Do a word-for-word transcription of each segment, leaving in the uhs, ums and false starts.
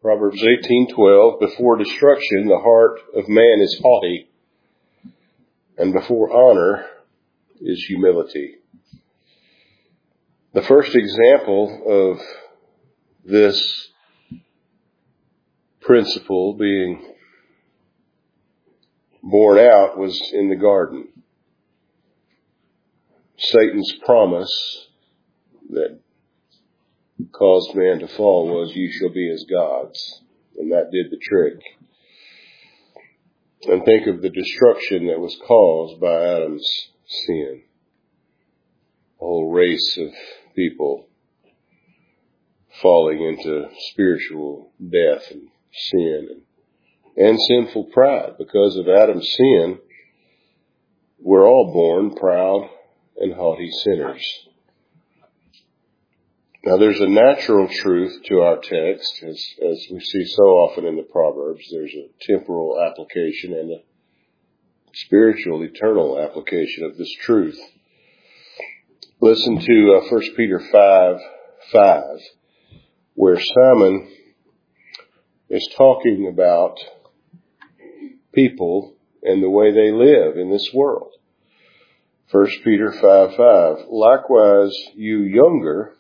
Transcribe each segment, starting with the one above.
Proverbs eighteen twelve, before destruction the heart of man is haughty, and before honor is humility. The first example of this principle being borne out was in the garden. Satan's promise that caused man to fall was, you shall be as gods. And that did the trick. And think of the destruction that was caused by Adam's sin. A whole race of people falling into spiritual death and sin and, and sinful pride. Because of Adam's sin, we're all born proud and haughty sinners. Now there's a natural truth to our text, as, as we see so often in the Proverbs. There's a temporal application and a spiritual, eternal application of this truth. Listen to uh, First Peter five five, where Simon is talking about people and the way they live in this world. First Peter five five, likewise you younger,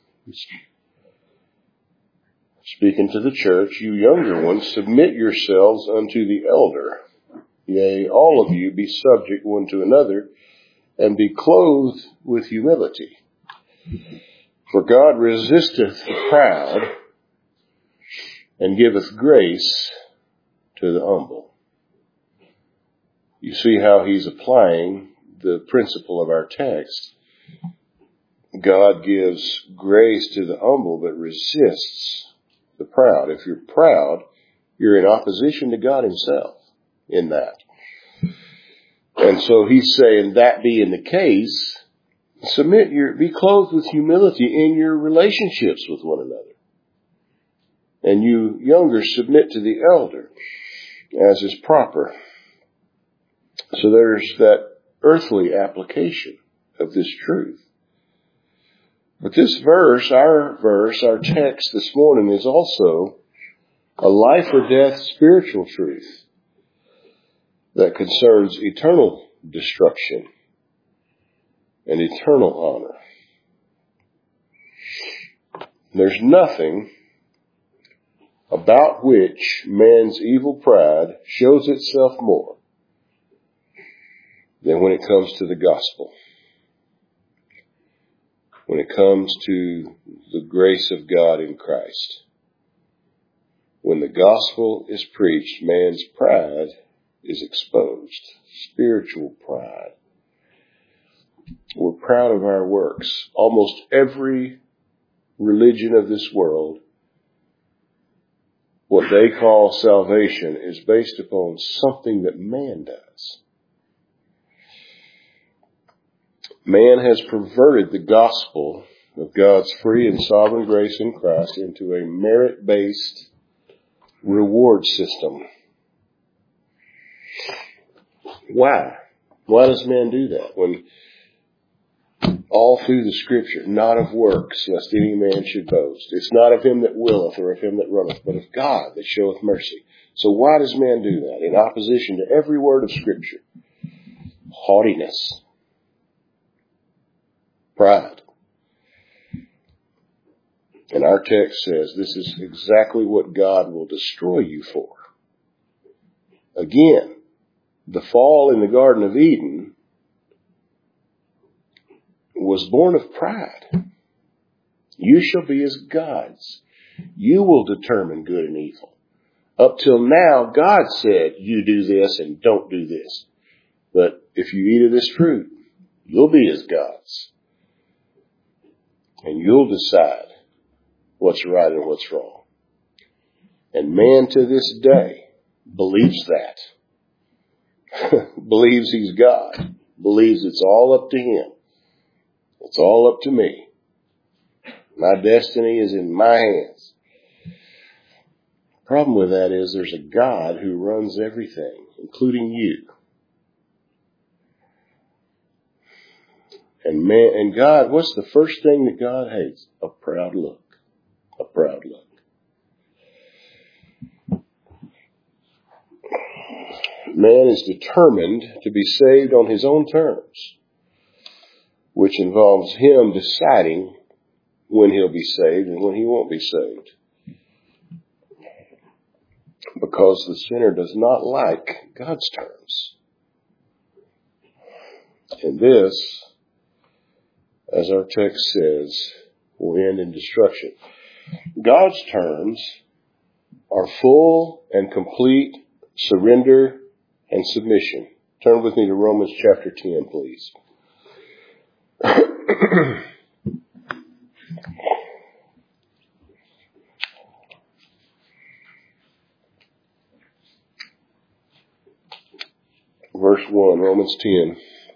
speaking to the church, you younger ones, submit yourselves unto the elder. Yea, all of you be subject one to another, and be clothed with humility. For God resisteth the proud, and giveth grace to the humble. You see how he's applying the principle of our text. God gives grace to the humble, but resists the proud. If you're proud, you're in opposition to God himself in that. And so he's saying, that being the case, submit your, be clothed with humility in your relationships with one another. And you younger, submit to the elder, as is proper. So there's that earthly application of this truth. But this verse, our verse, our text this morning is also a life or death spiritual truth that concerns eternal destruction and eternal honor. There's nothing about which man's evil pride shows itself more than when it comes to the gospel. When it comes to the grace of God in Christ. When the gospel is preached, man's pride is exposed. Spiritual pride. We're proud of our works. Almost every religion of this world, what they call salvation, is based upon something that man does. Man has perverted the gospel of God's free and sovereign grace in Christ into a merit-based reward system. Why? Why does man do that? When all through the scripture, not of works, lest any man should boast. It's not of him that willeth or of him that runneth, but of God that showeth mercy. So why does man do that? In opposition to every word of scripture. Haughtiness. Pride. And our text says this is exactly what God will destroy you for. Again, the fall in the Garden of Eden was born of pride. You shall be as gods. You will determine good and evil. Up till now, God said, you do this and don't do this. But if you eat of this fruit, you'll be as gods. And you'll decide what's right and what's wrong. And man to this day believes that. Believes he's God. Believes it's all up to him. It's all up to me. My destiny is in my hands. The problem with that is there's a God who runs everything, including you. And man, and God, what's the first thing that God hates? A proud look. A proud look. Man is determined to be saved on his own terms, which involves him deciding when he'll be saved and when he won't be saved. Because the sinner does not like God's terms. And this, as our text says, will end in destruction. God's terms are full and complete surrender and submission. Turn with me to Romans chapter ten, please. Verse one, Romans ten.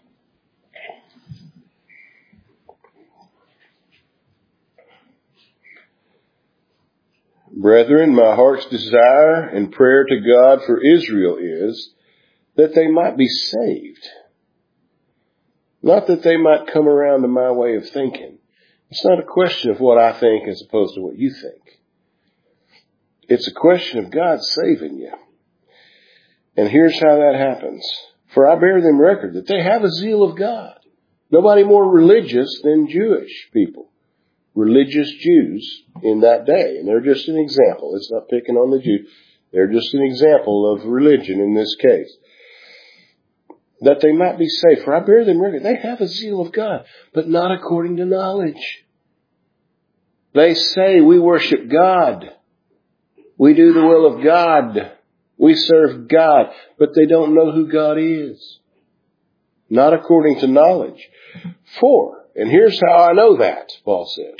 Brethren, my heart's desire and prayer to God for Israel is that they might be saved. Not that they might come around to my way of thinking. It's not a question of what I think as opposed to what you think. It's a question of God saving you. And here's how that happens. For I bear them record that they have a zeal of God. Nobody more religious than Jewish people. Religious Jews in that day. And they're just an example. It's not picking on the Jews. They're just an example of religion in this case. That they might be saved. For I bear them record. They have a zeal of God, but not according to knowledge. They say we worship God. We do the will of God. We serve God, but they don't know who God is. Not according to knowledge. For, and here's how I know that, Paul said.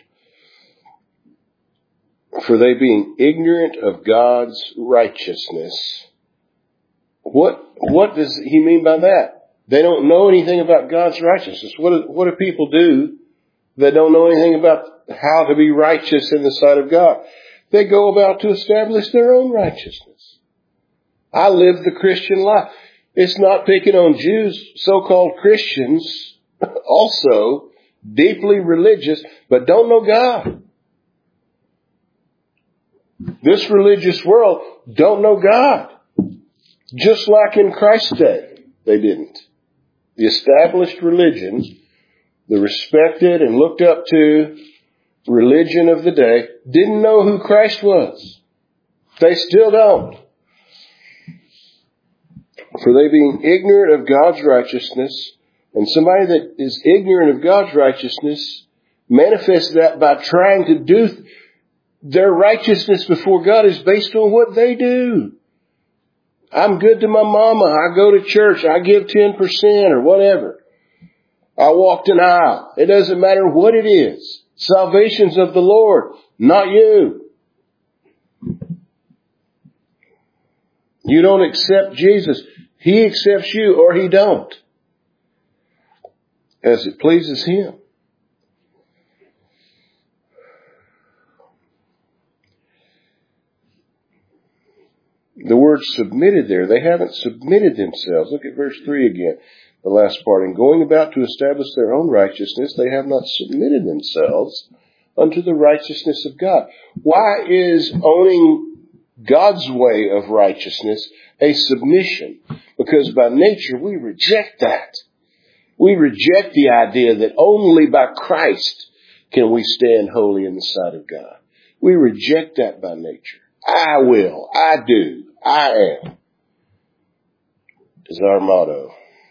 For they being ignorant of God's righteousness. What, what does he mean by that? They don't know anything about God's righteousness. What do, what do people do that don't know anything about how to be righteous in the sight of God? They go about to establish their own righteousness. I live the Christian life. It's not picking on Jews, so-called Christians, also deeply religious, but don't know God. This religious world don't know God. Just like in Christ's day, they didn't. The established religions, the respected and looked up to religion of the day, didn't know who Christ was. They still don't. For they being ignorant of God's righteousness, and somebody that is ignorant of God's righteousness manifests that by trying to do their righteousness before God is based on what they do. I'm good to my mama. I go to church. I give ten percent or whatever. I walked an aisle. It doesn't matter what it is. Salvation's of the Lord, not you. You don't accept Jesus. He accepts you or he don't. As it pleases him. The word submitted there, they haven't submitted themselves. Look at verse three again, the last part. And going about to establish their own righteousness, they have not submitted themselves unto the righteousness of God. Why is owning God's way of righteousness a submission? Because by nature we reject that. We reject the idea that only by Christ can we stand holy in the sight of God. We reject that by nature. I will, I do, I am, is our motto.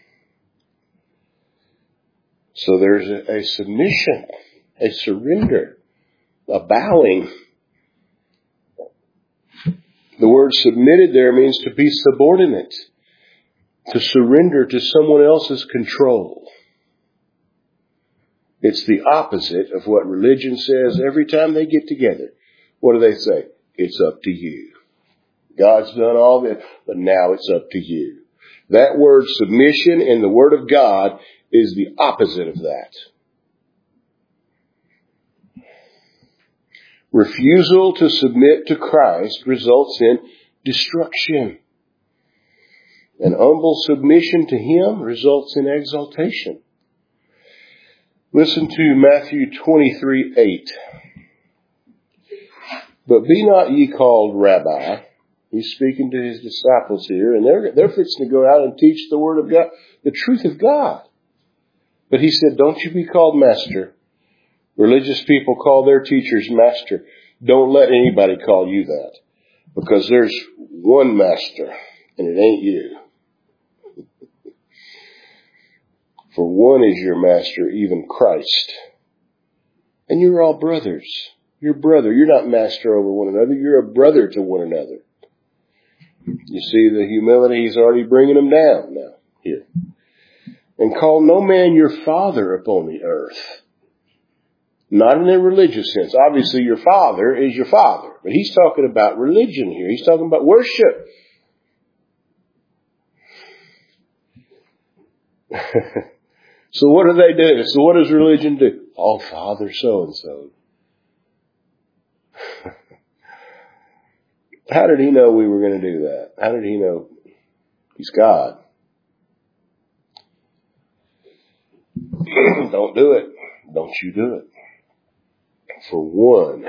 So there's a, a submission, a surrender, a bowing. The word submitted there means to be subordinate, to surrender to someone else's control. It's the opposite of what religion says every time they get together. What do they say? It's up to you. God's done all this, but now it's up to you. That word submission in the Word of God is the opposite of that. Refusal to submit to Christ results in destruction. And humble submission to Him results in exaltation. Listen to Matthew twenty-three eight. But be not ye called Rabbi, He's speaking to his disciples here, and they're, they're fixing to go out and teach the Word of God, the truth of God. But he said, don't you be called master. Religious people call their teachers master. Don't let anybody call you that. Because there's one master, and it ain't you. For one is your master, even Christ. And you're all brothers. You're brother. You're not master over one another. You're a brother to one another. You see the humility, he's already bringing them down now here. And call no man your father upon the earth. Not in a religious sense. Obviously your father is your father. But he's talking about religion here. He's talking about worship. So what do they do? So what does religion do? Oh, Father so-and-so. How did he know we were going to do that? How did he know? He's God. Don't do it. Don't you do it. For one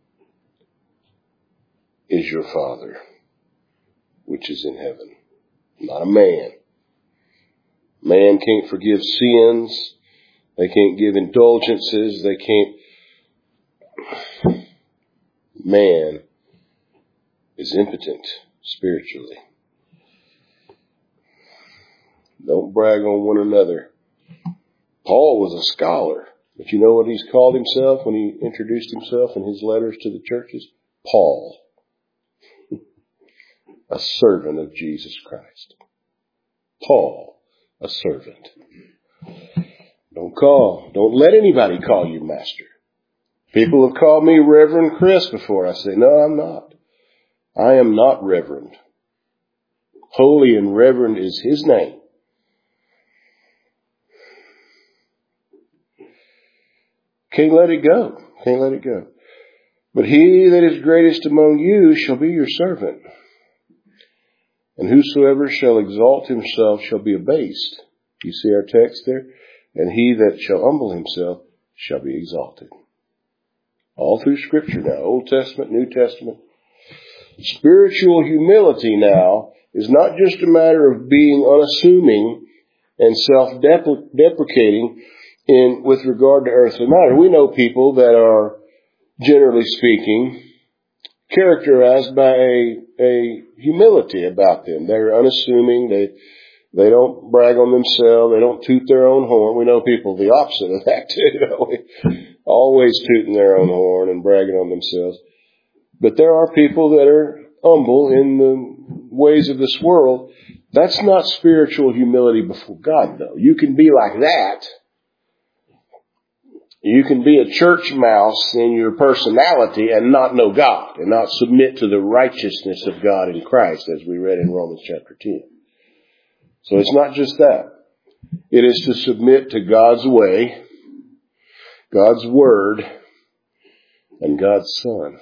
is your Father, which is in heaven. Not a man. Man can't forgive sins. They can't give indulgences. They can't. Man is impotent spiritually. Don't brag on one another. Paul was a scholar, but you know what he's called himself when he introduced himself in his letters to the churches? Paul. A servant of Jesus Christ. Paul, a servant. Don't call, don't let anybody call you master. People have called me Reverend Chris before. I say, no, I'm not. I am not reverend. Holy and reverend is his name. Can't let it go. Can't let it go. But he that is greatest among you shall be your servant. And whosoever shall exalt himself shall be abased. You see our text there? And he that shall humble himself shall be exalted. All through Scripture now, Old Testament, New Testament. Spiritual humility now is not just a matter of being unassuming and self-deprecating in with regard to earthly matter. We know people that are, generally speaking, characterized by a, a humility about them. They're unassuming. They they don't brag on themselves. They don't toot their own horn. We know people the opposite of that too. Don't we? Always tooting their own horn and bragging on themselves. But there are people that are humble in the ways of this world. That's not spiritual humility before God, though. You can be like that. You can be a church mouse in your personality and not know God and not submit to the righteousness of God in Christ, as we read in Romans chapter ten. So it's not just that. It is to submit to God's way, God's word, and God's Son.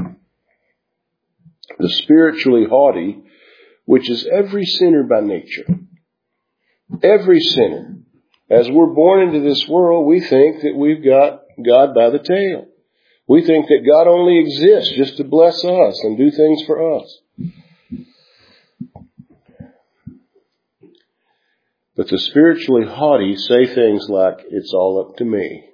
The spiritually haughty, which is every sinner by nature. Every sinner. As we're born into this world, we think that we've got God by the tail. We think that God only exists just to bless us and do things for us. But the spiritually haughty say things like, it's all up to me.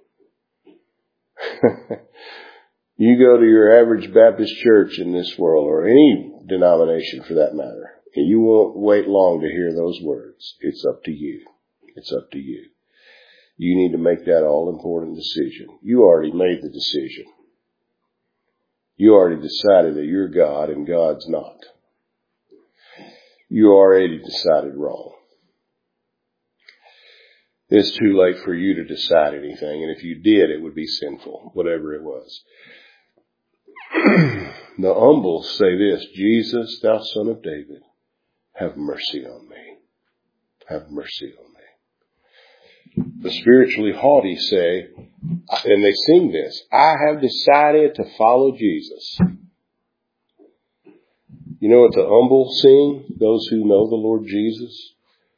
You go to your average Baptist church in this world, or any denomination for that matter, and you won't wait long to hear those words. It's up to you. It's up to you. You need to make that all-important decision. You already made the decision. You already decided that you're God and God's not. You already decided wrong. It's too late for you to decide anything, and if you did, it would be sinful, whatever it was. The humble say this, Jesus, thou Son of David, have mercy on me. Have mercy on me. The spiritually haughty say, and they sing this, I have decided to follow Jesus. You know what the humble sing? Those who know the Lord Jesus.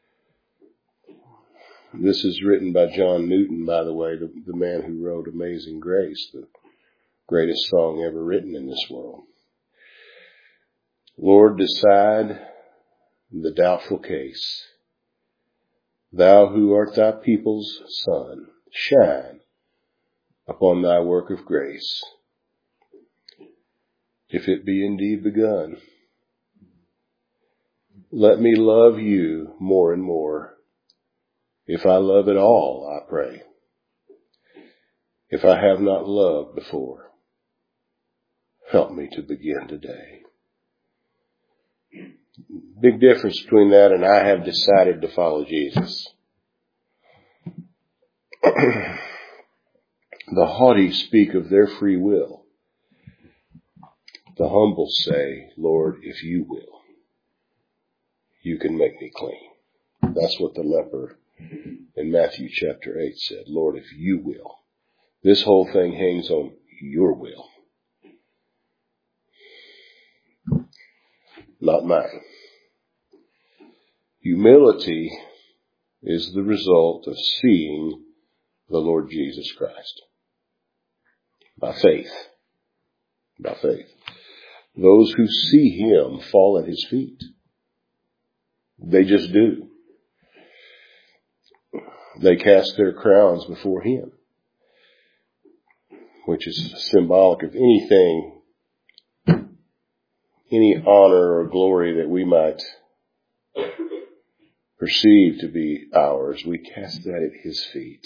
This is written by John Newton, by the way, the, the man who wrote Amazing Grace, the greatest song ever written in this world. Lord, decide the doubtful case. Thou who art thy people's sun, shine upon thy work of grace. If it be indeed begun, let me love you more and more. If I love at all, I pray. If I have not loved before, help me to begin today. Big difference between that and I have decided to follow Jesus. The haughty speak of their free will. The humble say, Lord, if you will, you can make me clean. That's what the leper in Matthew chapter eight said. Lord, if you will. This whole thing hangs on your will, not mine. Humility is the result of seeing the Lord Jesus Christ. By faith. By faith. Those who see him fall at his feet. They just do. They cast their crowns before him, which is symbolic of anything, any honor or glory that we might perceive to be ours. We cast that at his feet.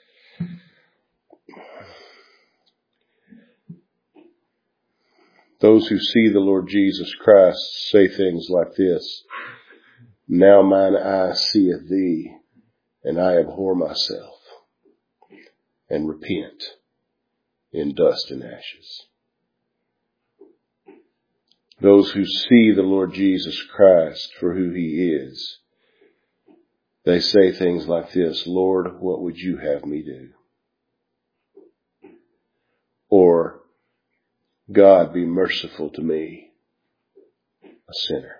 Those who see the Lord Jesus Christ say things like this: now mine eye seeth thee, and I abhor myself, and repent in dust and ashes. Those who see the Lord Jesus Christ for who he is, they say things like this: Lord, what would you have me do? Or, God, be merciful to me, a sinner.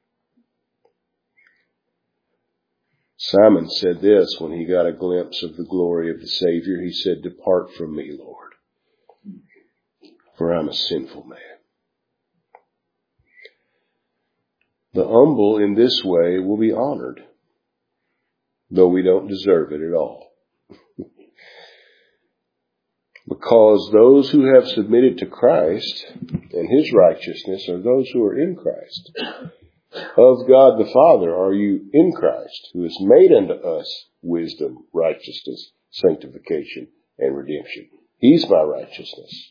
Simon said this when he got a glimpse of the glory of the Savior. He said, depart from me, Lord, for I'm a sinful man. The humble in this way will be honored, though we don't deserve it at all. Because those who have submitted to Christ and his righteousness are those who are in Christ. Of God the Father are you in Christ, who has made unto us wisdom, righteousness, sanctification, and redemption. He's my righteousness.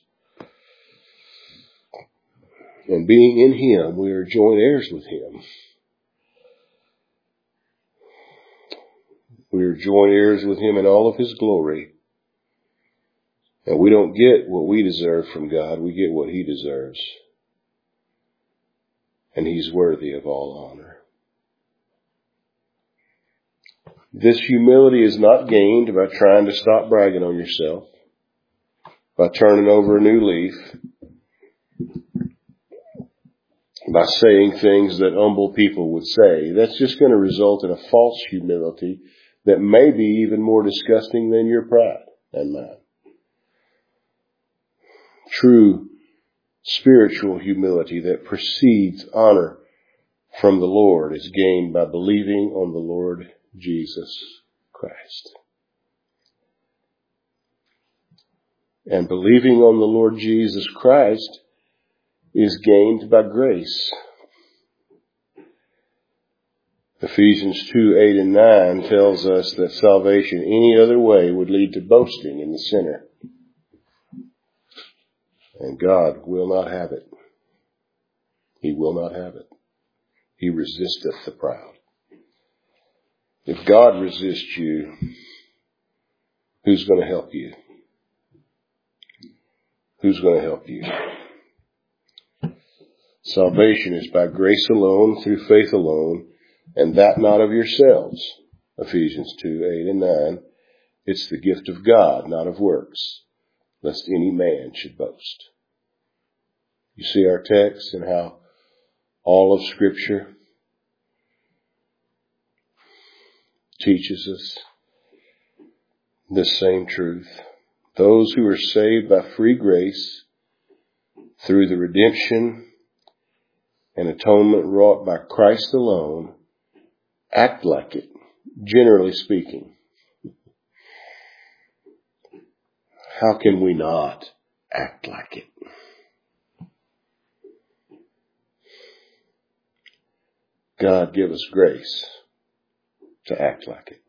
And being in him, we are joint heirs with him. We are joint heirs with him in all of his glory. And we don't get what we deserve from God. We get what he deserves. And he's worthy of all honor. This humility is not gained by trying to stop bragging on yourself, by turning over a new leaf, by saying things that humble people would say. That's just going to result in a false humility that may be even more disgusting than your pride and mine. True spiritual humility that precedes honor from the Lord is gained by believing on the Lord Jesus Christ. And believing on the Lord Jesus Christ is gained by grace. Ephesians two, eight and nine tells us that salvation any other way would lead to boasting in the sinner. And God will not have it. He will not have it. He resisteth the proud. If God resists you, who's going to help you? Who's going to help you? Salvation is by grace alone, through faith alone, and that not of yourselves. Ephesians two, eight and nine. It's the gift of God, not of works, lest any man should boast. You see our text and how all of Scripture teaches us this same truth. Those who are saved by free grace through the redemption an atonement wrought by Christ alone, act like it, generally speaking. How can we not act like it? God give us grace to act like it.